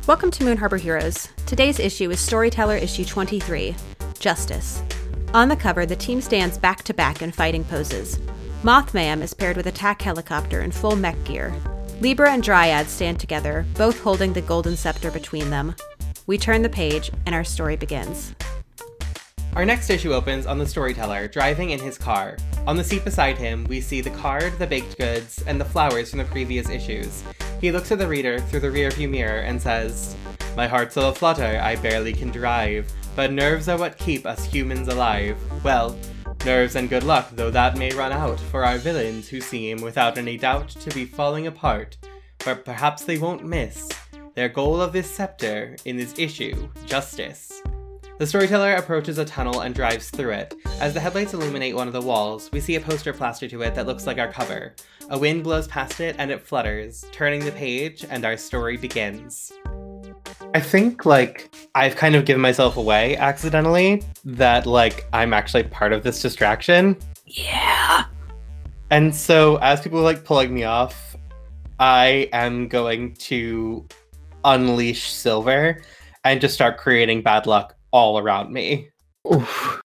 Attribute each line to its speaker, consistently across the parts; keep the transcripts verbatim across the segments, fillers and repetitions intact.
Speaker 1: Welcome to Moon Harbor Heroes. Today's issue is Storyteller issue twenty-three, Justice. On the cover, the team stands back to back in fighting poses. Mothman is paired with a T A C helicopter in full mech gear. Libra and Dryad stand together, both holding the golden scepter between them. We turn the page, and our story begins.
Speaker 2: Our next issue opens on the storyteller driving in his car. On the seat beside him, we see the card, the baked goods, and the flowers from the previous issues. He looks at the reader through the rearview mirror and says, "My heart's so aflutter, I barely can drive, but nerves are what keep us humans alive. Well, nerves and good luck, though that may run out for our villains who seem, without any doubt, to be falling apart. But perhaps they won't miss their goal of this scepter in this issue, justice." The storyteller approaches a tunnel and drives through it. As the headlights illuminate one of the walls, we see a poster plastered to it that looks like our cover. A wind blows past it and it flutters, turning the page, and our story begins. I think, like, I've kind of given myself away accidentally that, like, I'm actually part of this distraction.
Speaker 1: Yeah!
Speaker 2: And so, as people are, like, pulling me off, I am going to unleash Silver and just start creating bad luck all around me.
Speaker 1: Oof.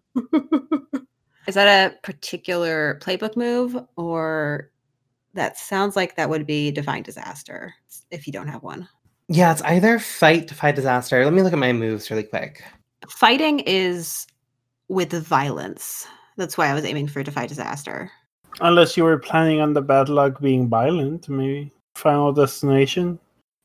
Speaker 1: Is that a particular playbook move, or that sounds like that would be Define Disaster if you don't have one?
Speaker 2: Yeah, it's either fight, defy disaster. Let me look at my moves really quick.
Speaker 1: Fighting is with violence. That's why I was aiming for defy disaster.
Speaker 3: Unless you were planning on the bad luck being violent, maybe Final Destination.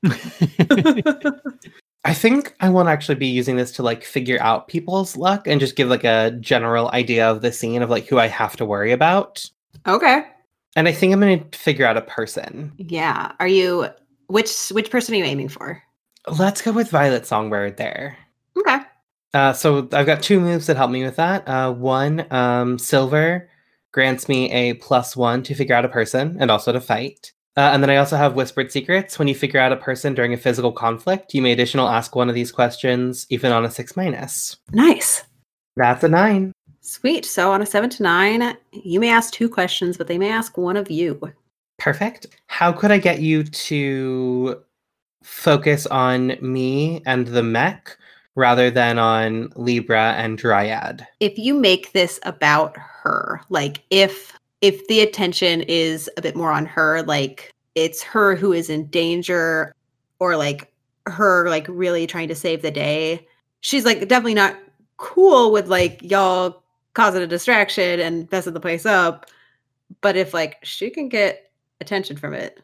Speaker 2: I think I want to actually be using this to, like, figure out people's luck and just give, like, a general idea of the scene of, like, who I have to worry about.
Speaker 1: Okay.
Speaker 2: And I think I'm going to figure out a person.
Speaker 1: Yeah. Are you... Which which person are you aiming for?
Speaker 2: Let's go with Violet Songbird there.
Speaker 1: Okay.
Speaker 2: Uh, so I've got two moves that help me with that. Uh, one, um, Silver grants me a plus one to figure out a person and also to fight. Uh, and then I also have Whispered Secrets. When you figure out a person during a physical conflict, you may additional ask one of these questions, even on a six minus.
Speaker 1: Nice.
Speaker 2: That's a nine.
Speaker 1: Sweet. So on a seven to nine, you may ask two questions, but they may ask one of you.
Speaker 2: Perfect. How could I get you to focus on me and the mech rather than on Libra and Dryad?
Speaker 1: If you make this about her, like if if the attention is a bit more on her, like it's her who is in danger, or like her like really trying to save the day, she's like definitely not cool with like y'all causing a distraction and messing the place up. But if like she can get attention from it,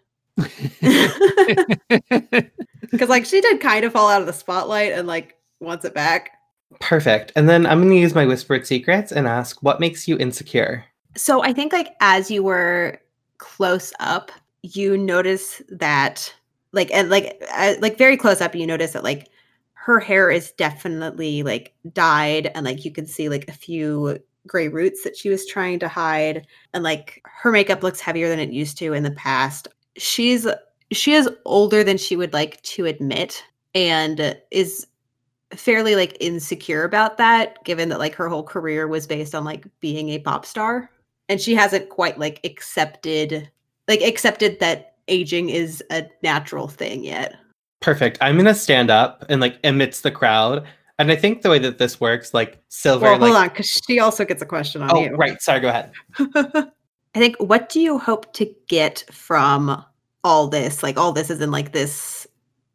Speaker 1: because like she did kind of fall out of the spotlight and like wants it back.
Speaker 2: Perfect. And then I'm going to use my Whispered Secrets and ask, what makes you insecure?
Speaker 1: So I think like as you were close up, you notice that like and like uh, like very close up, you notice that like her hair is definitely like dyed, and like you can see like a few gray roots that she was trying to hide, and like her makeup looks heavier than it used to in the past. She's she is older than she would like to admit, and is fairly like insecure about that, given that like her whole career was based on like being a pop star, and she hasn't quite like accepted like accepted that aging is a natural thing yet.
Speaker 2: Perfect. I'm gonna stand up and like amidst the crowd. And I think the way that this works, like Silver,
Speaker 1: well, hold
Speaker 2: like,
Speaker 1: on, because she also gets a question on
Speaker 2: oh,
Speaker 1: you.
Speaker 2: right. Sorry, go ahead.
Speaker 1: I think, what do you hope to get from all this? Like, all this is in like this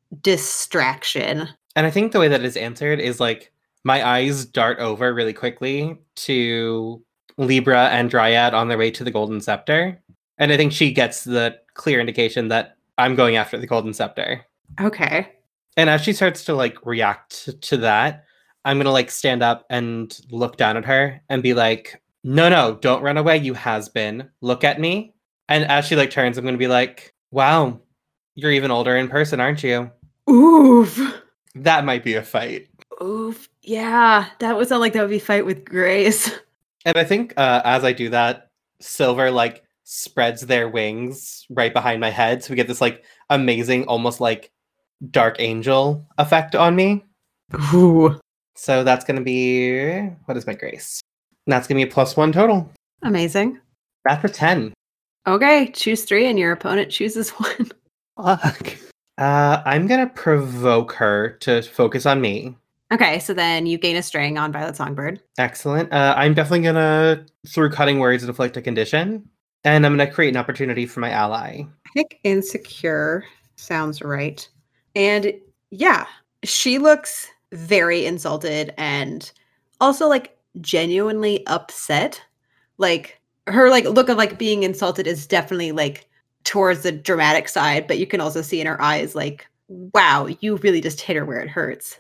Speaker 1: distraction.
Speaker 2: And I think the way that is answered is like my eyes dart over really quickly to Libra and Dryad on their way to the Golden Scepter. And I think she gets the clear indication that I'm going after the Golden Scepter.
Speaker 1: Okay.
Speaker 2: And as she starts to like react to that, I'm going to like stand up and look down at her and be like, no, no, don't run away, you has-been. Look at me. And as she like turns, I'm going to be like, wow, you're even older in person, aren't you?
Speaker 1: Oof.
Speaker 2: That might be a fight.
Speaker 1: Oof. Yeah, that would sound like that would be fight with grace.
Speaker 2: And I think uh, as I do that, Silver like spreads their wings right behind my head. So we get this like amazing, almost like Dark Angel effect on me.
Speaker 1: Ooh.
Speaker 2: So that's going to be, what is my grace? And that's going to be a plus one total.
Speaker 1: Amazing.
Speaker 2: That's a ten.
Speaker 1: Okay, choose three and your opponent chooses one.
Speaker 2: Fuck. Uh, I'm gonna provoke her to focus on me.
Speaker 1: Okay, so then you gain a string on Violet Songbird.
Speaker 2: Excellent. Uh, I'm definitely gonna, through cutting words, inflict a condition, and I'm gonna create an opportunity for my ally.
Speaker 1: I think insecure sounds right. And yeah, she looks very insulted and also like genuinely upset. Like her like look of like being insulted is definitely like towards the dramatic side, but you can also see in her eyes like, wow, you really just hit her where it hurts.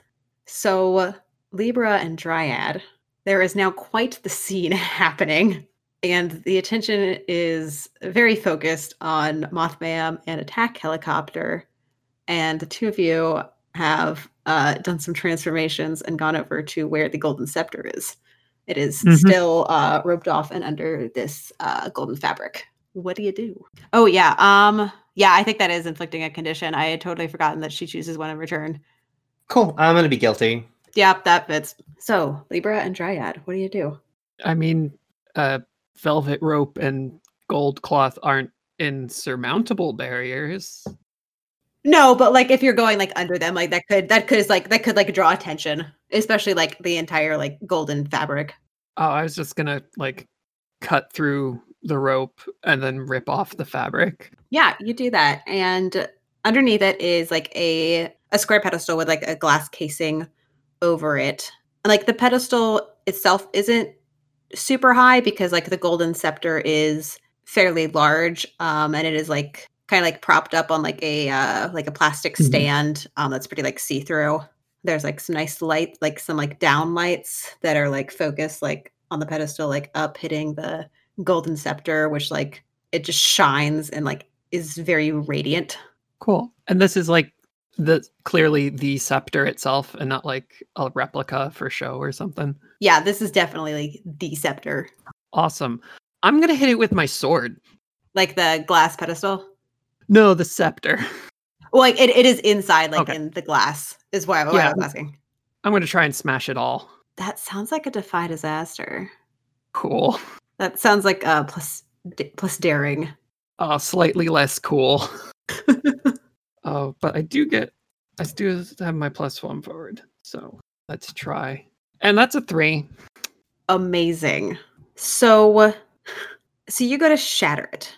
Speaker 1: So Libra and Dryad, there is now quite the scene happening. And the attention is very focused on Mothman and Attack Helicopter. And the two of you have uh, done some transformations and gone over to where the Golden Scepter is. It is
Speaker 4: Mhm.
Speaker 1: still uh, roped off and under this uh, golden fabric. What do you do? Oh, yeah. Um, yeah, I think that is inflicting a condition. I had totally forgotten that she chooses one in return.
Speaker 2: Cool. I'm gonna be guilty.
Speaker 1: Yep, that fits. So, Libra and Dryad, what do you do?
Speaker 4: I mean, uh, velvet rope and gold cloth aren't insurmountable barriers.
Speaker 1: No, but like if you're going like under them, like that could that could like that could like draw attention, especially like the entire like golden fabric.
Speaker 4: Oh, I was just gonna like cut through the rope and then rip off the fabric.
Speaker 1: Yeah, you do that, and underneath it is like a a square pedestal with like a glass casing over it. And like the pedestal itself isn't super high because like the golden scepter is fairly large, um, and it is like kind of like propped up on like a uh, like a plastic
Speaker 4: Mhm.
Speaker 1: stand um, that's pretty like see through. There's like some nice light, like some like down lights that are like focused like on the pedestal, like up hitting the golden scepter, which like it just shines and like is very radiant.
Speaker 4: Cool. And this is like the clearly the scepter itself and not like a replica for show or something.
Speaker 1: Yeah, this is definitely like the scepter,
Speaker 4: Awesome. I'm gonna hit it with my sword.
Speaker 1: like the glass pedestal.
Speaker 4: No, the scepter.
Speaker 1: Well, like it, it is inside, like
Speaker 4: Okay.
Speaker 1: in the glass, is why, why
Speaker 4: Yeah.
Speaker 1: I was asking.
Speaker 4: I'm gonna try and smash it all.
Speaker 1: That sounds like a defy disaster.
Speaker 4: Cool.
Speaker 1: That sounds like uh plus d- plus daring.
Speaker 4: Uh, slightly less cool. Oh, but I do get, I do have my plus one forward. So let's try. And that's a three.
Speaker 1: Amazing. So, so you go to shatter it,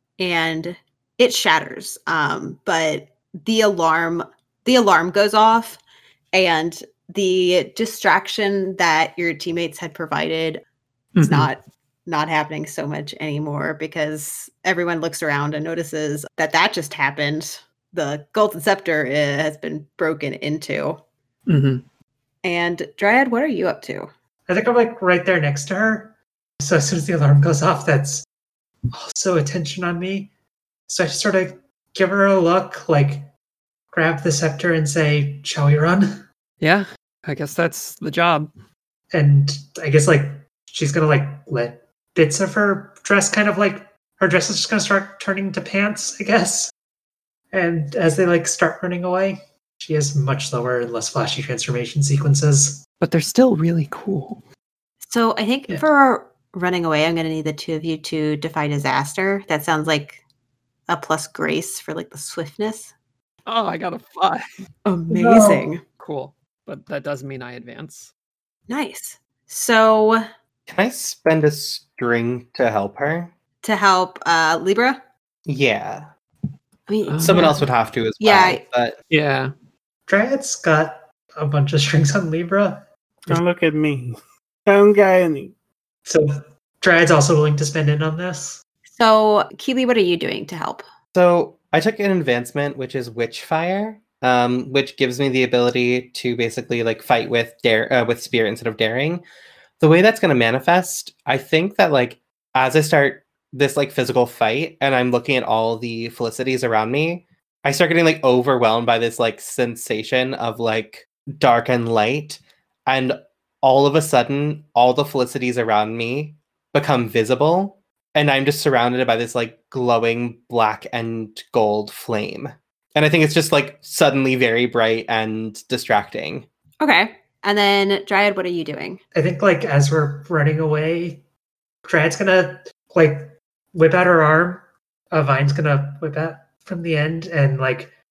Speaker 1: and it shatters. Um, but the alarm, the alarm goes off, and the distraction that your teammates had provided is
Speaker 4: Mhm.
Speaker 1: not not happening so much anymore because everyone looks around and notices that that just happened. The golden scepter uh, has been broken into.
Speaker 4: Mhm.
Speaker 1: And Dryad, what are you up to?
Speaker 5: I think I'm like right there next to her. So as soon as the alarm goes off, that's also attention on me. So I just sort of give her a look, like grab the scepter and say, "Shall we run?"
Speaker 4: Yeah, I guess that's the job.
Speaker 5: And I guess like she's gonna like let bits of her dress kind of like her dress is just gonna start turning to pants, I guess. And as they like start running away, she has much slower and less flashy transformation sequences.
Speaker 4: But they're still really cool.
Speaker 1: So I think
Speaker 5: Yeah.
Speaker 1: for running away, I'm going to need the two of you to defy disaster. That sounds like a plus grace for like the swiftness.
Speaker 4: Oh, I got a five.
Speaker 1: Amazing.
Speaker 4: Cool. But that does mean I advance.
Speaker 1: Nice. So
Speaker 2: Can I spend a string to help her?
Speaker 1: to help uh Libra,
Speaker 2: Yeah.
Speaker 1: I mean,
Speaker 4: Uh,
Speaker 2: Someone
Speaker 4: Yeah.
Speaker 2: else would have to as
Speaker 1: Yeah,
Speaker 2: well. But
Speaker 4: Yeah.
Speaker 5: Dryad's got a bunch of strings on Libra.
Speaker 3: Don't look at me. I don't got any.
Speaker 5: So Dryad's also willing to spend in on this.
Speaker 1: so Keely, what are you doing to help?
Speaker 2: so I took an advancement, which is Witchfire, um, which gives me the ability to basically like fight with dare uh, with spirit instead of daring. The way that's going to manifest, I think that like as I start this like physical fight and I'm looking at all the felicities around me, I start getting like overwhelmed by this like sensation of like dark and light, and all of a sudden all the felicities around me become visible, and I'm just surrounded by this like glowing black and gold flame. And I think it's just like suddenly very bright and distracting.
Speaker 1: Okay. And then Dryad, what are you doing?
Speaker 5: I think like as we're running away, Dryad's gonna like whip out her arm. A Vine's gonna whip out from the end and like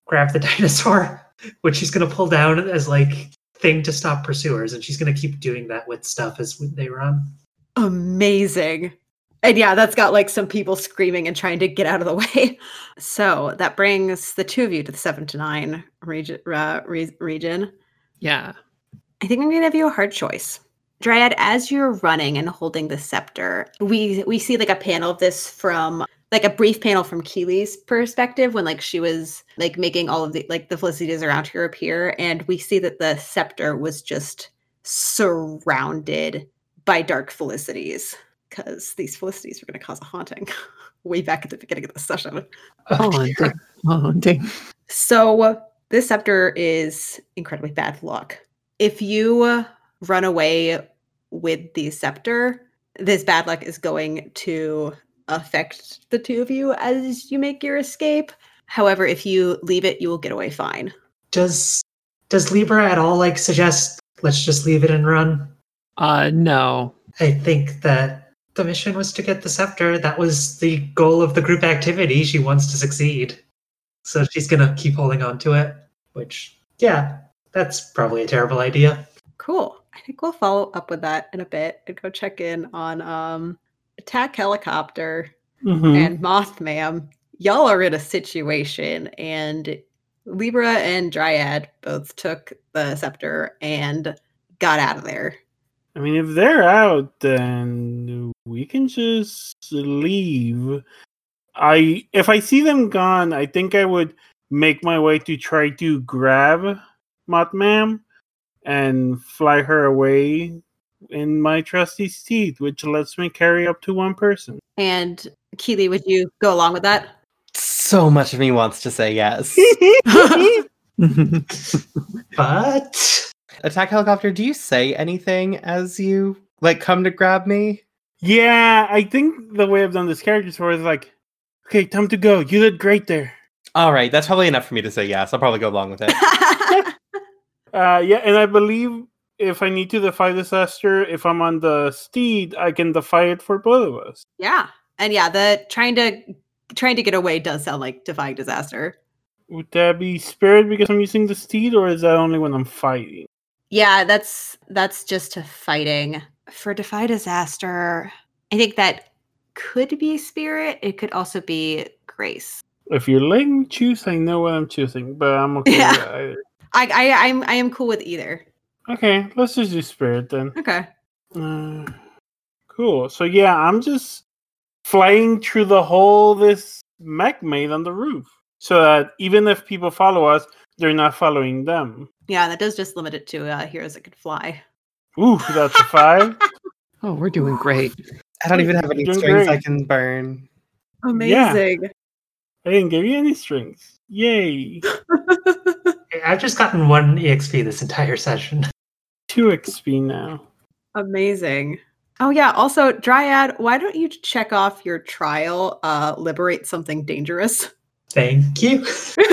Speaker 5: grab the dinosaur, which she's gonna pull down as like thing to stop pursuers, and she's gonna keep doing that with stuff as they run.
Speaker 1: Amazing. And yeah, that's got like some people screaming and trying to get out of the way. So that brings the two of you to the seven to nine region. Uh, re- region.
Speaker 4: Yeah.
Speaker 1: I think I'm going to give you a hard choice. Dryad, as you're running and holding the scepter, we we see like a panel of this from like a brief panel from Keely's perspective when like she was like making all of the like the felicities around her appear, and we see that the scepter was just surrounded by dark felicities because these felicities were going to cause a haunting way back at the beginning of the session.
Speaker 4: Haunting. Haunting.
Speaker 1: So this scepter is incredibly bad luck. If you run away with the scepter, this bad luck is going to affect the two of you as you make your escape. However, if you leave it, you will get away fine.
Speaker 5: Does does Libra at all like suggest let's just leave it and run?
Speaker 4: Uh, no.
Speaker 5: I think that the mission was to get the scepter. That was the goal of the group activity. She wants to succeed. So she's gonna keep holding on to it, which, yeah, that's probably a terrible idea.
Speaker 1: Cool. I think we'll follow up with that in a bit and go check in on um, Attack Helicopter
Speaker 3: Mhm.
Speaker 1: and Mothman. Y'all are in a situation, and Libra and Dryad both took the scepter and got out of there.
Speaker 3: I mean, if they're out, then we can just leave. I if I see them gone, I think I would make my way to try to grab Mothman and fly her away in my trusty steed, which lets me carry up to one person.
Speaker 1: And Keely, would you go along with that?
Speaker 2: So much of me wants to say yes.
Speaker 5: But
Speaker 2: Attack Helicopter, do you say anything as you like come to grab me?
Speaker 3: Yeah, I think the way I've done this character before is like, okay, time to go. You did great there.
Speaker 2: All right, that's probably enough for me to say yes. I'll probably go along with it.
Speaker 3: Uh, yeah, and I believe if I need to defy disaster, if I'm on the steed, I can defy it for both of us.
Speaker 1: Yeah. And yeah, the trying to trying to get away does sound like defying disaster.
Speaker 3: Would that be spirit because I'm using the steed, or is that only when I'm fighting?
Speaker 1: Yeah, that's that's just a fighting. For defy disaster, I think that could be spirit. It could also be grace.
Speaker 3: If you're letting me choose, I know what I'm choosing, but I'm okay
Speaker 1: Yeah.
Speaker 3: with either.
Speaker 1: I, I I'm I am cool with either.
Speaker 3: Okay, let's just do spirit then.
Speaker 1: Okay.
Speaker 3: Uh, cool. So yeah, I'm just flying through the hole this mech made on the roof, so that even if people follow us, they're not following them.
Speaker 1: Yeah, that does just limit it to uh, heroes that could fly.
Speaker 3: Ooh, that's a five.
Speaker 4: Oh, we're doing great.
Speaker 2: I don't even have any
Speaker 3: Doing
Speaker 2: strings I
Speaker 3: great.
Speaker 2: can burn.
Speaker 1: Amazing.
Speaker 3: I didn't give you any strings. Yay.
Speaker 5: I've just gotten one E X P this entire session.
Speaker 3: Two X P now.
Speaker 1: Amazing. Oh yeah, also Dryad, why don't you check off your trial, uh, liberate something dangerous?
Speaker 5: Thank you.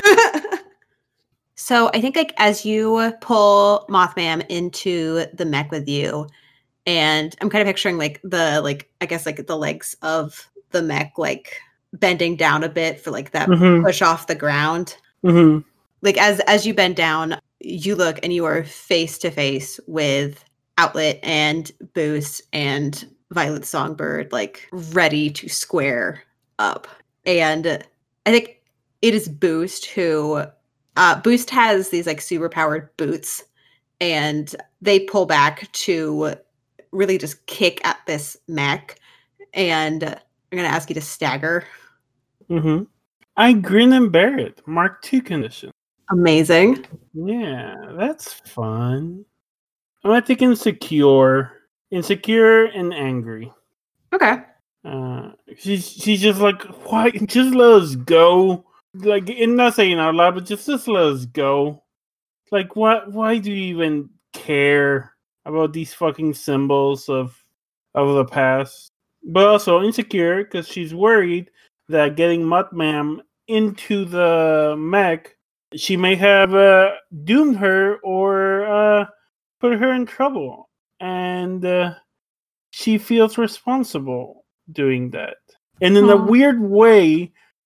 Speaker 1: So I think like as you pull Mothman into the mech with you, and I'm kind of picturing like the like I guess like the legs of the mech like bending down a bit for like that
Speaker 3: Mhm.
Speaker 1: push off the ground.
Speaker 3: Mm-hmm.
Speaker 1: Like as as you bend down, you look and you are face to face with Outlet and Boost and Violet Songbird, like ready to square up. And I think it is Boost who uh, Boost has these like super powered boots, and they pull back to really just kick at this mech. And I'm gonna ask you to stagger.
Speaker 3: Mm-hmm. I grin and bear it. Mark two condition.
Speaker 1: Amazing.
Speaker 3: Yeah, that's fun. I'm gonna take insecure. Insecure and angry.
Speaker 1: Okay.
Speaker 3: Uh, she's she's just like, why? Just let us go. Like, and not saying out loud, but just just let us go. Like, what? Why do you even care about these fucking symbols of of the past? But also insecure because she's worried that getting Mothman into the mech, she may have uh, doomed her or uh, put her in trouble, and uh, she feels responsible doing that. And in a
Speaker 1: Aw.
Speaker 3: weird way,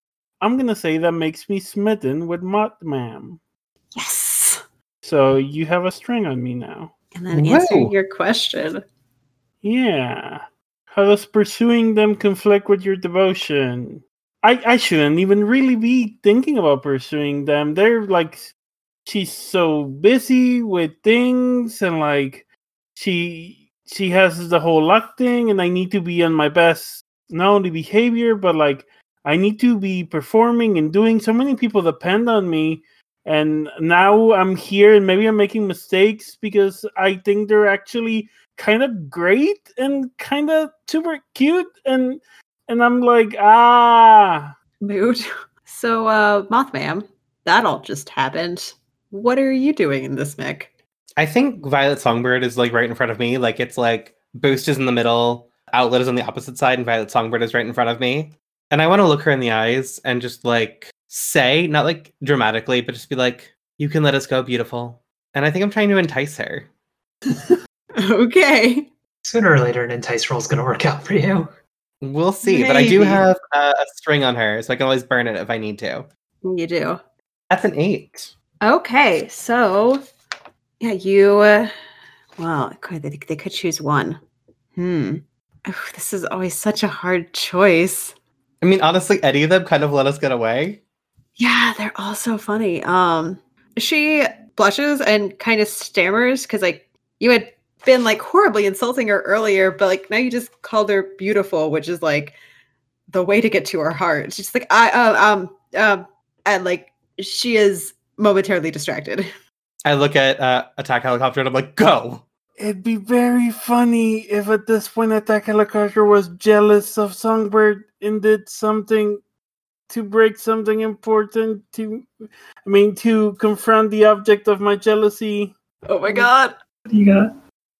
Speaker 3: I'm gonna say that makes me smitten with Mothman.
Speaker 1: Yes.
Speaker 3: So you have a string on me now.
Speaker 1: And then answering
Speaker 2: Whoa.
Speaker 1: your question.
Speaker 3: Yeah. How does pursuing them conflict with your devotion? I, I shouldn't even really be thinking about pursuing them. They're like, she's so busy with things, and like, she she has the whole luck thing, and I need to be on my best, not only behavior, but like, I need to be performing and doing. So many people depend on me, and now I'm here, and maybe I'm making mistakes because I think they're actually kind of great and kind of super cute, and and I'm like, ah.
Speaker 1: Mood. So, uh, Mothman, that all just happened. What are you doing in this, Mick?
Speaker 2: I think Violet Songbird is like right in front of me. Like it's like Boost is in the middle, Outlet is on the opposite side, and Violet Songbird is right in front of me. And I want to look her in the eyes and just like say, not like dramatically, but just be like, you can let us go, beautiful. And I think I'm trying to entice her.
Speaker 1: Okay.
Speaker 5: Sooner or later, an entice roll is going to work out for you.
Speaker 2: We'll see. But I do
Speaker 1: Maybe.
Speaker 2: have a, a string on her, so I can always burn it if I need to.
Speaker 1: You do.
Speaker 2: That's an eight.
Speaker 1: Okay, so yeah, you. Uh, well, could- they, they could choose one. Hmm. Ooh, this is always such a hard choice.
Speaker 2: I mean, honestly, any of them kind of let us get away.
Speaker 1: Yeah, they're all so funny. Um, she blushes and kind of stammers because like you had been like horribly insulting her earlier, but like now you just called her beautiful, which is like the way to get to her heart. She's like, I uh, um um, and like she is momentarily distracted.
Speaker 2: I look at uh, Attack Helicopter and I'm like, go!
Speaker 3: It'd be very funny if at this point Attack Helicopter was jealous of Songbird and did something to break something important to, I mean, to confront the object of my jealousy.
Speaker 1: Oh my god.
Speaker 5: What do you got?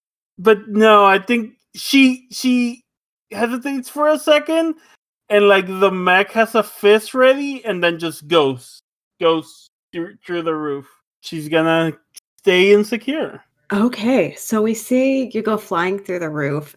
Speaker 3: But no, I think she she hesitates for a second, and like the mech has a fist ready, and then just goes goes through, through the roof. She's gonna stay insecure.
Speaker 1: Okay, so we see you go flying through the roof,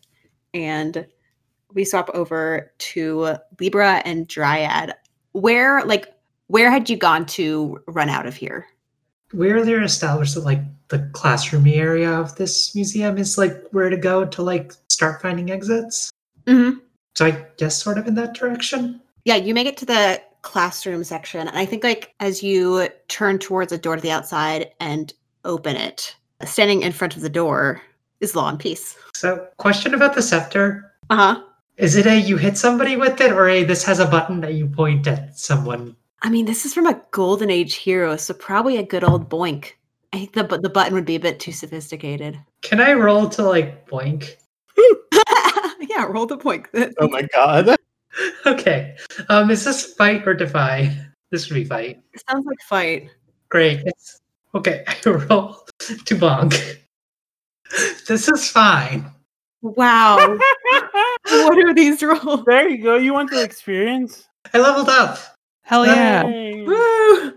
Speaker 1: and we swap over to Libra and Dryad. Where, like, where had you gone to run out of here?
Speaker 5: We earlier established that like the classroomy area of this museum is like where to go to like start finding exits.
Speaker 1: Mm-hmm.
Speaker 5: So I guess sort of in that direction.
Speaker 1: Yeah, you make it to the classroom section, and I think like as you turn towards a door to the outside and open it, standing in front of the door is Law and Peace.
Speaker 5: So question about the scepter.
Speaker 1: Uh-huh.
Speaker 5: Is it a you hit somebody with it, or a this has a button that you point at someone?
Speaker 1: I mean, this is from a Golden Age hero, so probably a good old boink. I think the, bu- the button would be a bit too sophisticated.
Speaker 5: Can I roll to like boink?
Speaker 1: Yeah, roll the boink.
Speaker 2: Oh my god.
Speaker 5: Okay. Um, is this fight or defy? This would be fight.
Speaker 1: It sounds like fight.
Speaker 5: Great. It's okay. I roll to bonk. This is fine.
Speaker 1: Wow. What are these rolls?
Speaker 3: There you go. You want the experience?
Speaker 5: I leveled up.
Speaker 4: Hell yeah.
Speaker 3: Hey.
Speaker 1: Woo!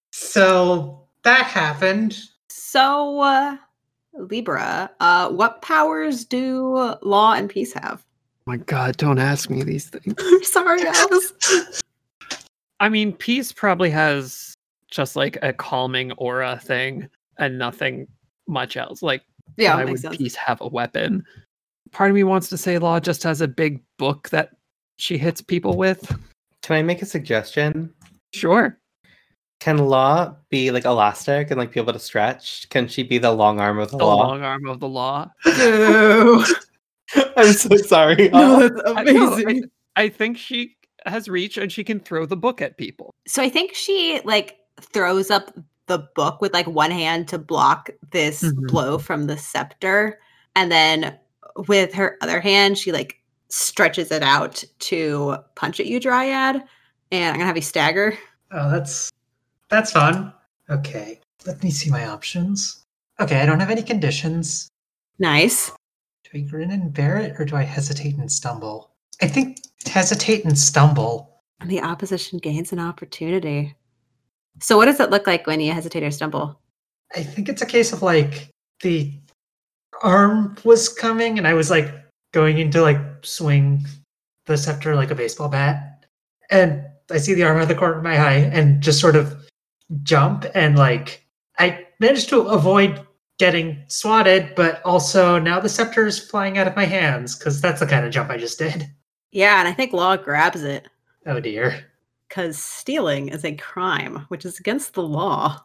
Speaker 5: So that happened.
Speaker 1: So, uh, Libra, uh, what powers do Law and Peace have?
Speaker 4: My God, don't ask me these things.
Speaker 1: I'm sorry, Alice.
Speaker 4: I mean, Peace probably has just like a calming aura thing and nothing much else. Like,
Speaker 1: Yeah,
Speaker 4: why
Speaker 1: makes
Speaker 4: would
Speaker 1: sense.
Speaker 4: Peace have a weapon? Part of me wants to say Law just has a big book that she hits people with.
Speaker 2: Can I make a suggestion?
Speaker 4: Sure.
Speaker 2: Can Law be like elastic and like be able to stretch? Can she be the long arm of the,
Speaker 4: The
Speaker 2: law?
Speaker 4: long arm of the law.
Speaker 1: Ew.
Speaker 2: I'm so sorry.
Speaker 1: No,
Speaker 2: Oh.
Speaker 1: that's
Speaker 4: I, no,
Speaker 1: amazing.
Speaker 4: I, I think she has reach and she can throw the book at people.
Speaker 1: So I think she like throws up the book with like one hand to block this
Speaker 4: Mhm.
Speaker 1: blow from the scepter, and then with her other hand, she like stretches it out to punch at you, Dryad. And I'm gonna have you stagger.
Speaker 5: Oh, that's that's fun. Okay. Let me see my options. Okay, I don't have any conditions.
Speaker 1: Nice.
Speaker 5: Do I grin and bear it, or do I hesitate and stumble? I think hesitate and stumble.
Speaker 1: And the opposition gains an opportunity. So what does it look like when you hesitate or stumble?
Speaker 5: I think it's a case of like the arm was coming and I was like going into like swing the scepter like a baseball bat. And I see the arm out of the corner of my eye and just sort of jump, and like I managed to avoid getting swatted, but also now the scepter is flying out of my hands because that's the kind of jump I just did.
Speaker 1: Yeah, and I think Law grabs it
Speaker 5: Oh dear.
Speaker 1: because stealing is a crime, which is against the law.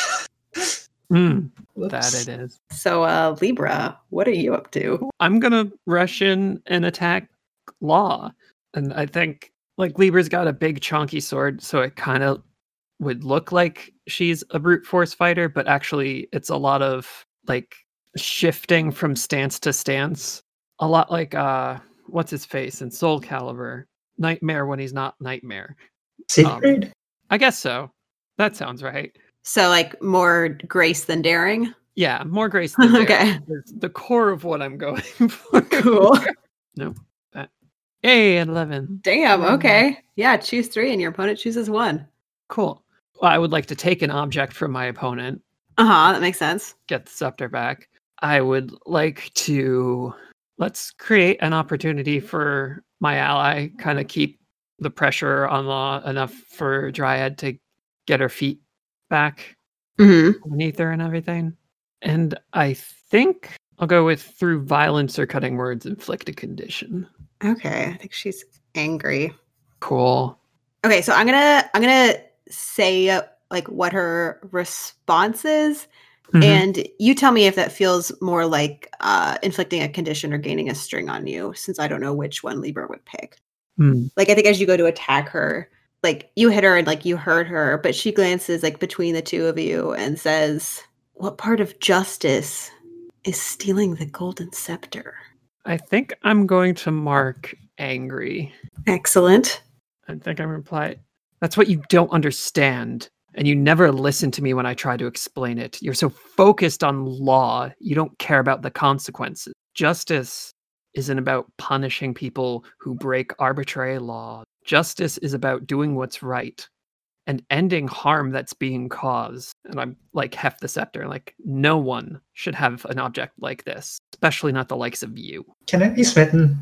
Speaker 4: Mm,
Speaker 5: Whoops.
Speaker 4: that it is.
Speaker 1: So, uh, Libra, what are you up to?
Speaker 4: I'm gonna rush in and attack Law. And I think like Libra's got a big chonky sword, so it kind of would look like she's a brute force fighter, but actually it's a lot of like shifting from stance to stance. A lot like uh what's his face in Soul Calibur? Nightmare when he's not Nightmare.
Speaker 5: Siegfried?
Speaker 4: Um, I guess so. That sounds right.
Speaker 1: So, like, more grace than daring?
Speaker 4: Yeah, more grace than
Speaker 1: Okay.
Speaker 4: daring is the core of what I'm going for.
Speaker 1: Cool.
Speaker 4: Nope. That. Yay, eleven.
Speaker 1: Damn, okay. Yeah, choose three and your opponent chooses one.
Speaker 4: Cool. Well, I would like to take an object from my opponent,
Speaker 1: Uh-huh, that makes sense.
Speaker 4: get the scepter back. I would like to let's create an opportunity for my ally, kind of keep the pressure on Law enough for Dryad to get her feet back
Speaker 1: Mm-hmm.
Speaker 4: beneath her and everything. And I think I'll go with through violence or cutting words, inflict a condition.
Speaker 1: Okay, I think she's angry.
Speaker 4: Cool.
Speaker 1: Okay, so I'm gonna I'm gonna say uh, like what her response is,
Speaker 4: Mhm.
Speaker 1: and you tell me if that feels more like uh, inflicting a condition or gaining a string on you, since I don't know which one Libra would pick.
Speaker 4: Hmm.
Speaker 1: Like I think as you go to attack her, like you hit her and like you hurt her, but she glances like between the two of you and says, "What part of justice is stealing the golden scepter?"
Speaker 4: I think I'm going to mark angry.
Speaker 1: Excellent.
Speaker 4: I think I'm reply. That's what you don't understand. And you never listen to me when I try to explain it. You're so focused on law, you don't care about the consequences. Justice isn't about punishing people who break arbitrary law. Justice is about doing what's right and ending harm that's being caused. And I'm like, heft the scepter. Like, no one should have an object like this, especially not the likes of you.
Speaker 5: Can it be smitten?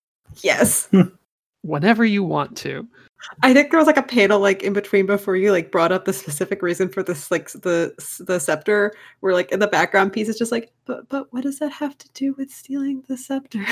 Speaker 1: Yes.
Speaker 4: Whenever you want to.
Speaker 1: I think there was like a panel like in between before you like brought up the specific reason for this like the the scepter, where like in the background piece is just like, but but what does that have to do with stealing the scepter?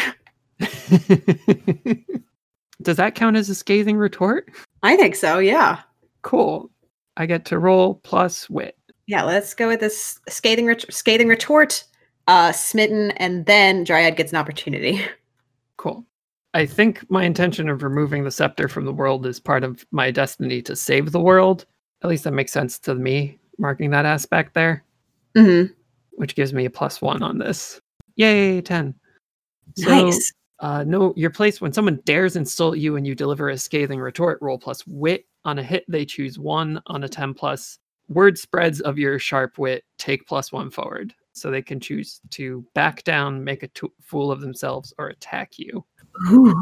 Speaker 4: Does that count as a scathing retort?
Speaker 1: I think so, yeah.
Speaker 4: Cool. I get to roll plus wit.
Speaker 1: Yeah, let's go with this scathing ret- scathing retort, uh smitten, and then Dryad gets an opportunity.
Speaker 4: Cool. I think my intention of removing the scepter from the world is part of my destiny to save the world. At least that makes sense to me, marking that aspect there,
Speaker 1: Mm-hmm.
Speaker 4: which gives me a plus one on this. Yay, ten. So,
Speaker 1: Nice.
Speaker 4: uh, no, your place when someone dares insult you and you deliver a scathing retort, roll plus wit. On a hit, they choose one. On a ten plus, word spreads of your sharp wit take plus one forward. So they can choose to back down, make a t- fool of themselves, or attack you.
Speaker 1: Ooh.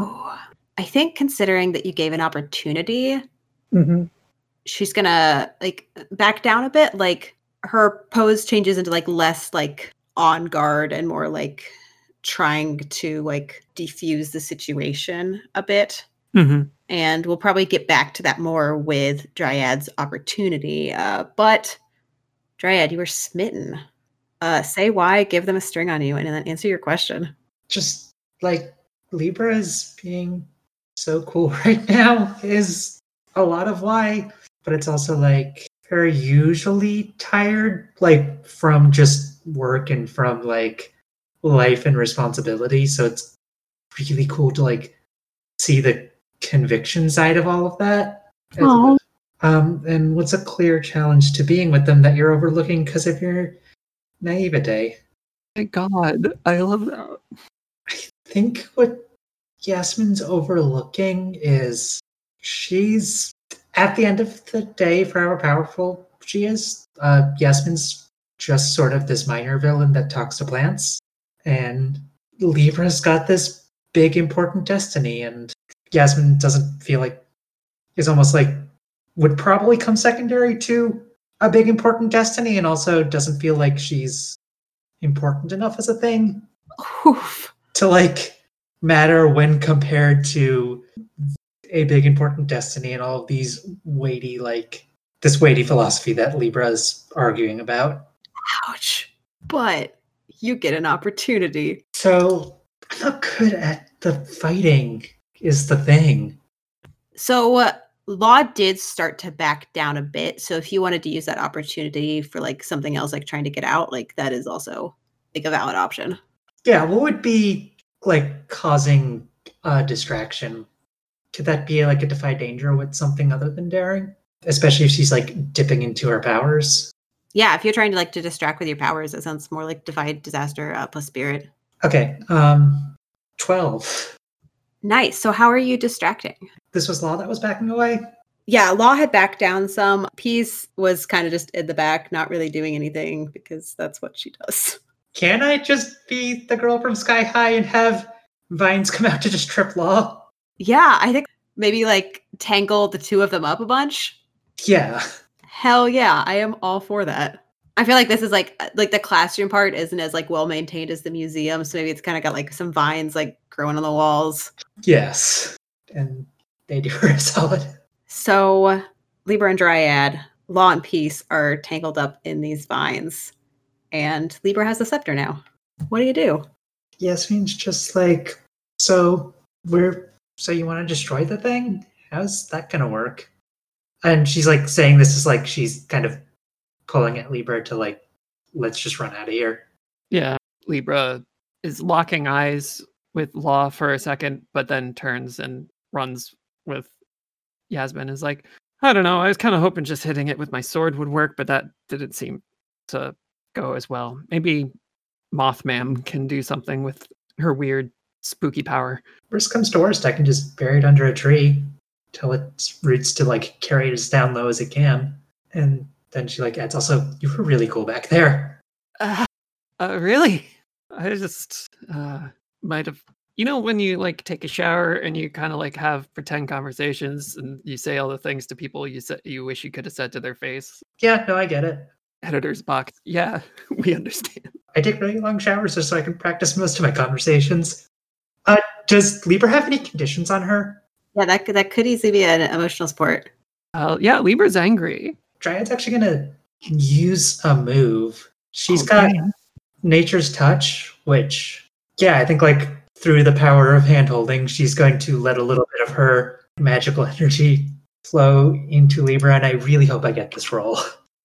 Speaker 1: I think considering that you gave an opportunity,
Speaker 5: Mm-hmm.
Speaker 1: she's gonna like back down a bit. Like her pose changes into like less like on guard and more like trying to like defuse the situation a bit.
Speaker 4: Mm-hmm.
Speaker 1: And we'll probably get back to that more with Dryad's opportunity. Uh, but Dryad, you were smitten. Uh, say why, give them a string on you, and then answer your question.
Speaker 5: Just like Libra is being so cool right now is a lot of why, but it's also like they're usually tired, like from just work and from like life and responsibility. So it's really cool to like see the conviction side of all of that.
Speaker 1: Aw.
Speaker 5: Um, and what's a clear challenge to being with them that you're overlooking because of your naivete?
Speaker 4: Thank God. I love that.
Speaker 5: I think what Yasmin's overlooking is she's, at the end of the day, for how powerful she is, uh, Yasmin's just sort of this minor villain that talks to plants. And Libra's got this big, important destiny, and Yasmin doesn't feel like, is almost like, would probably come secondary to a big, important destiny, and also doesn't feel like she's important enough as a thing
Speaker 1: Oof.
Speaker 5: to like matter when compared to a big important destiny and all of these weighty, like, this weighty philosophy that Libra is arguing about.
Speaker 1: Ouch. But you get an opportunity.
Speaker 5: So I'm not good at the fighting is the thing.
Speaker 1: So uh, Law did start to back down a bit. So if you wanted to use that opportunity for like something else, like trying to get out, like that is also like a valid option.
Speaker 5: Yeah, what would be like causing a distraction? Could that be like a defy danger with something other than daring? Especially if she's like dipping into her powers.
Speaker 1: Yeah, if you're trying to like to distract with your powers, it sounds more like defy disaster uh, plus spirit.
Speaker 5: Okay, um, twelve.
Speaker 1: Nice. So how are you distracting?
Speaker 5: This was Law that was backing away?
Speaker 1: Yeah, Law had backed down some. Peace was kind of just in the back, not really doing anything because that's what she does.
Speaker 5: Can I just be the girl from Sky High and have vines come out to just trip Law?
Speaker 1: Yeah, I think maybe like tangle the two of them up a bunch.
Speaker 5: Yeah.
Speaker 1: Hell yeah, I am all for that. I feel like this is like like the classroom part isn't as like well maintained as the museum, so maybe it's kind of got like some vines like growing on the walls.
Speaker 5: Yes. And they do her a solid.
Speaker 1: So Libra and Dryad, Law and Peace are tangled up in these vines, and Libra has the scepter now. What do you do?
Speaker 5: Yasmin's just like, so we're so you want to destroy the thing? How's that gonna work? And she's like saying this is like she's kind of pulling at Libra to like, let's just run out of here.
Speaker 4: Yeah, Libra is locking eyes with Law for a second, but then turns and runs with Yasmin. Is like, I don't know, I was kind of hoping just hitting it with my sword would work, but that didn't seem to go as well. Maybe Mothman can do something with her weird spooky power.
Speaker 5: Worst comes to worst, I can just bury it under a tree till its roots to like carry it as down low as it can. And then she like adds also, you were really cool back there.
Speaker 4: Uh, uh, really? I just uh, might have, you know, when you like take a shower and you kind of like have pretend conversations and you say all the things to people you said you wish you could have said to their face.
Speaker 5: Yeah, no, I get it.
Speaker 4: Editor's box. Yeah, we understand.
Speaker 5: I take really long showers just so I can practice most of my conversations. Uh, does Libra have any conditions on her?
Speaker 1: Yeah, that could, that could easily be an emotional support.
Speaker 4: Uh, yeah, Libra's angry.
Speaker 5: Dryad's actually gonna use a move. She's got Nature's Touch, which, yeah, I think like through the power of hand-holding, she's going to let a little bit of her magical energy flow into Libra, and I really hope I get this roll.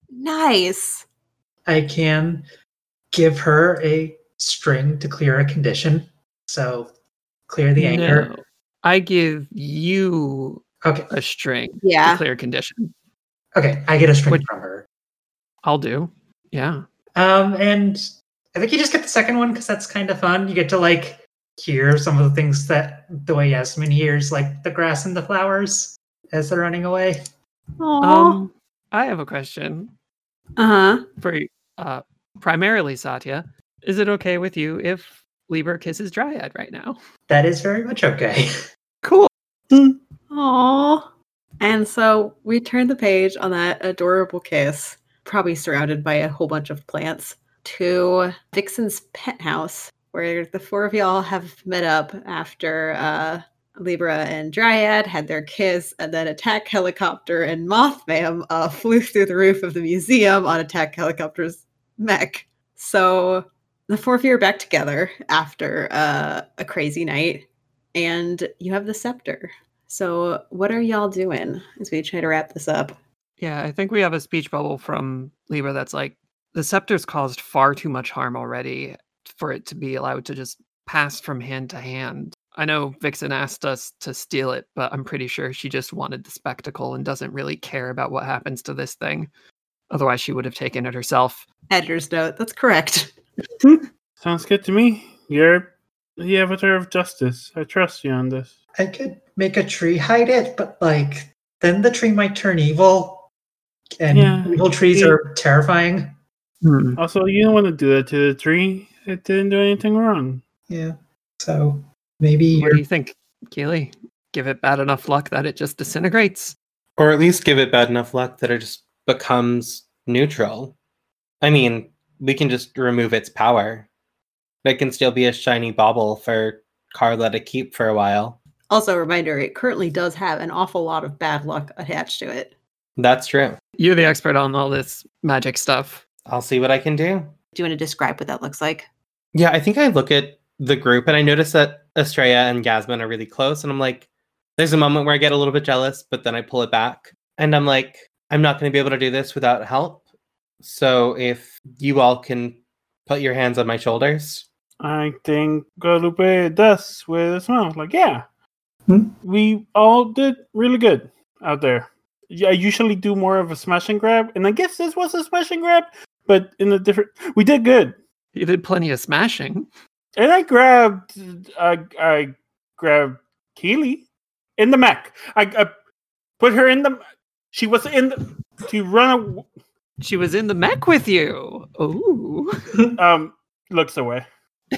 Speaker 1: Nice.
Speaker 5: I can give her a string to clear a condition. So clear the anger.
Speaker 4: No, I give you
Speaker 5: Okay.
Speaker 4: a string
Speaker 1: Yeah.
Speaker 4: to clear a condition.
Speaker 5: Okay, I get a string
Speaker 4: Which-
Speaker 5: from her.
Speaker 4: I'll do. Yeah.
Speaker 5: Um, and I think you just get the second one because that's kind of fun. You get to like hear some of the things that the way Yasmin hears, like the grass and the flowers as they're running away.
Speaker 1: Aww.
Speaker 4: Um, I have a question
Speaker 1: uh-huh.
Speaker 4: for uh primarily Satya. Is it okay with you if Libra kisses Dryad right now?
Speaker 5: That is very much okay.
Speaker 4: Cool.
Speaker 1: Aww. And so we turn the page on that adorable kiss, probably surrounded by a whole bunch of plants, to Vixen's penthouse, where the four of y'all have met up after uh, Libra and Dryad had their kiss, and then Attack Helicopter and Mothman uh, flew through the roof of the museum on Attack Helicopter's mech. So the four of you are back together after uh, a crazy night, and you have the scepter. So what are y'all doing as we try to wrap this up?
Speaker 4: Yeah, I think we have a speech bubble from Libra that's like, the scepter's caused far too much harm already for it to be allowed to just pass from hand to hand. I know Vixen asked us to steal it, but I'm pretty sure she just wanted the spectacle and doesn't really care about what happens to this thing. Otherwise, she would have taken it herself.
Speaker 1: Editor's note, that's correct.
Speaker 3: Sounds good to me. You're the avatar of justice. I trust you on this.
Speaker 5: I could make a tree hide it, but like then the tree might turn evil. And
Speaker 3: Yeah.
Speaker 5: evil trees
Speaker 3: Yeah.
Speaker 5: are terrifying.
Speaker 4: Hmm.
Speaker 3: Also, you don't want to do that to the tree. It didn't do anything wrong.
Speaker 5: Yeah. So maybe
Speaker 4: What
Speaker 5: you're
Speaker 4: do you think, Keely? Give it bad enough luck that it just disintegrates?
Speaker 2: Or at least give it bad enough luck that it just becomes neutral. I mean, we can just remove its power. It can still be a shiny bauble for Carla to keep for a while.
Speaker 1: Also, a reminder, it currently does have an awful lot of bad luck attached to it.
Speaker 2: That's true.
Speaker 4: You're the expert on all this magic stuff.
Speaker 2: I'll see what I can do.
Speaker 1: Do you want to describe what that looks like?
Speaker 2: Yeah, I think I look at the group and I notice that Estrella and Gasman are really close. And I'm like, there's a moment where I get a little bit jealous, but then I pull it back. And I'm like, I'm not going to be able to do this without help. So if you all can put your hands on my shoulders.
Speaker 3: I think Guadalupe does with a smile. Like, yeah,
Speaker 5: Hmm?
Speaker 3: we all did really good out there. Yeah, I usually do more of a smash and grab, and I guess this was a smash and grab, but in a different. We did good,
Speaker 4: You did plenty of smashing.
Speaker 3: and I grabbed. I I grabbed Keely in the mech. I, I put her in the. She was in the to run.
Speaker 4: She was in the mech with you. Ooh.
Speaker 3: A, um, looks away.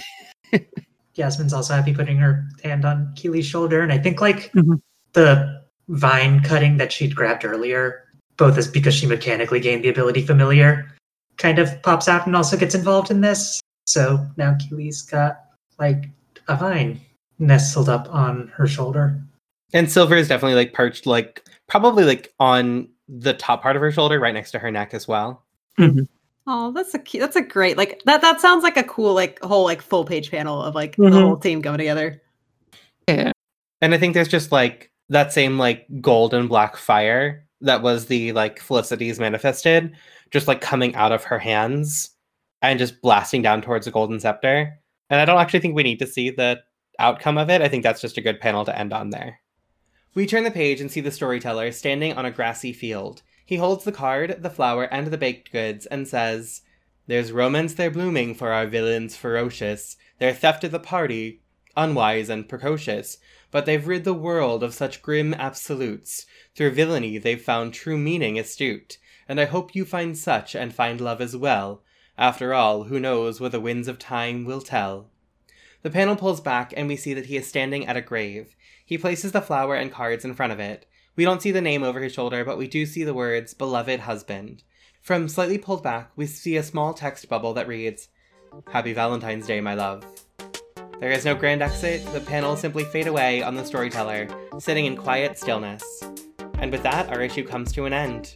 Speaker 5: Yasmin's also happy putting her hand on Keely's shoulder, and I think like
Speaker 4: Mhm.
Speaker 5: the vine cutting that she'd grabbed earlier, both is because she mechanically gained the ability familiar, kind of pops out and also gets involved in this. So now Keely's got like a vine nestled up on her shoulder.
Speaker 2: And Silver is definitely like perched, like probably like on the top part of her shoulder, right next to her neck as well.
Speaker 1: Oh, that's a cute, that's a great, like, that that sounds like a cool, like, whole, like, full page panel of, like, the
Speaker 3: Mhm.
Speaker 1: whole team coming together.
Speaker 4: Yeah.
Speaker 2: And I think there's just like that same like gold and black fire that was the like Felicity's manifested, just like coming out of her hands and just blasting down towards the golden scepter. And I don't actually think we need to see the outcome of it. I think that's just a good panel to end on there. We turn the page and see the storyteller standing on a grassy field. He holds the card, the flower, and the baked goods and says, "There's romance there blooming for our villains ferocious. Their theft of the party, unwise and precocious. But they've rid the world of such grim absolutes. Through villainy they've found true meaning astute. And I hope you find such and find love as well. After all, who knows what the winds of time will tell." The panel pulls back and we see that he is standing at a grave. He places the flower and cards in front of it. We don't see the name over his shoulder, but we do see the words, "Beloved Husband." From slightly pulled back, we see a small text bubble that reads, "Happy Valentine's Day, my love." There is no grand exit, the panels simply fade away on the storyteller, sitting in quiet stillness. And with that, our issue comes to an end.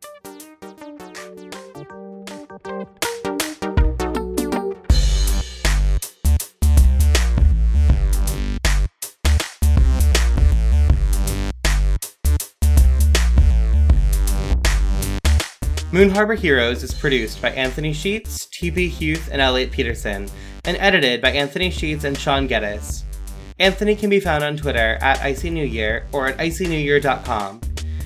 Speaker 2: Moon Harbor Heroes is produced by Anthony Sheets, T P Huth, and Elliot Peterson, and edited by Anthony Sheets and Sean Geddes. Anthony can be found on Twitter at Icy New Year or at icy new year dot com.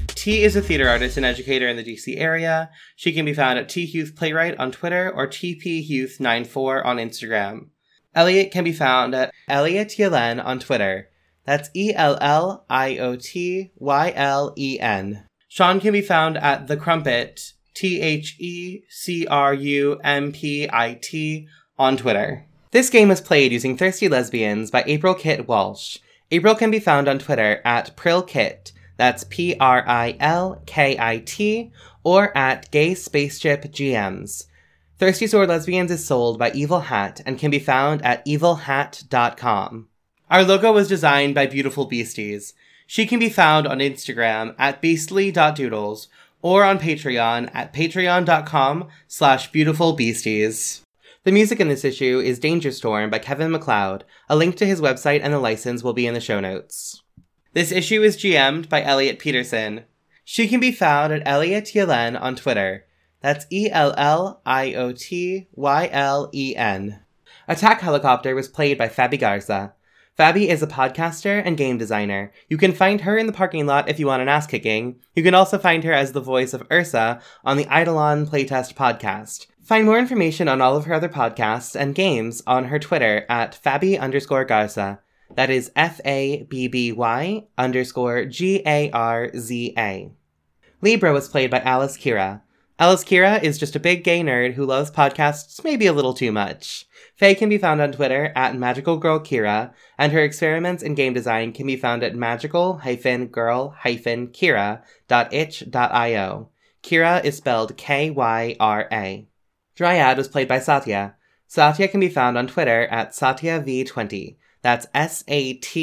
Speaker 2: T is a theater artist and educator in the D C area. She can be found at T Huth Playwright on Twitter or T P Huth ninety-four on Instagram. Elliot can be found at Elliot Yellen on Twitter. That's E L L I O T Y L E N. Sean can be found at The Crumpet, T H E C R U M P I T, on Twitter. This game is played using Thirsty Lesbians by April Kit Walsh. April can be found on Twitter at PrilKit, that's P R I L K I T, or at Gay Spaceship G Ms. Thirsty Sword Lesbians is sold by Evil Hat and can be found at evil hat dot com. Our logo was designed by Beautiful Beasties. She can be found on Instagram at beastly dot doodles or on Patreon at patreon dot com slash beautiful beasties. The music in this issue is Danger Storm by Kevin MacLeod. A link to his website and the license will be in the show notes. This issue is G M'd by Elliot Peterson. She can be found at Elliot Yellen on Twitter. That's E L L I O T Y L E N. Attack Helicopter was played by Fabi Garza. Fabi is a podcaster and game designer. You can find her in the parking lot if you want an ass kicking. You can also find her as the voice of Ursa on the Eidolon Playtest podcast. Find more information on all of her other podcasts and games on her Twitter at Fabi underscore Garza. That is F A B B Y underscore G A R Z A. Libra was played by Alice Kira. Alice Kira is just a big gay nerd who loves podcasts maybe a little too much. Faye can be found on Twitter at Magical Girl Kira, and her experiments in game design can be found at magical girl kira dot itch dot io. Kira is spelled K Y R A. Dryad was played by Satya. Satya can be found on Twitter at Satya V twenty. That's S A T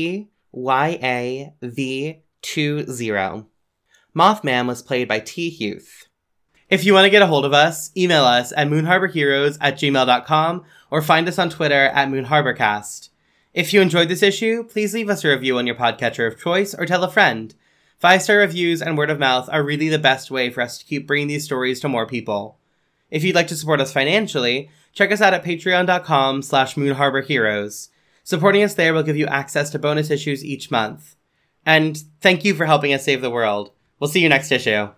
Speaker 2: Y A V two zero. Mothman was played by T. Huth. If you want to get a hold of us, email us at moonharborheroes at gmail dot com or find us on Twitter at moonharborcast. If you enjoyed this issue, please leave us a review on your podcatcher of choice or tell a friend. Five-star reviews and word of mouth are really the best way for us to keep bringing these stories to more people. If you'd like to support us financially, check us out at patreon dot com slash moonharborheroes. Supporting us there will give you access to bonus issues each month. And thank you for helping us save the world. We'll see you next issue.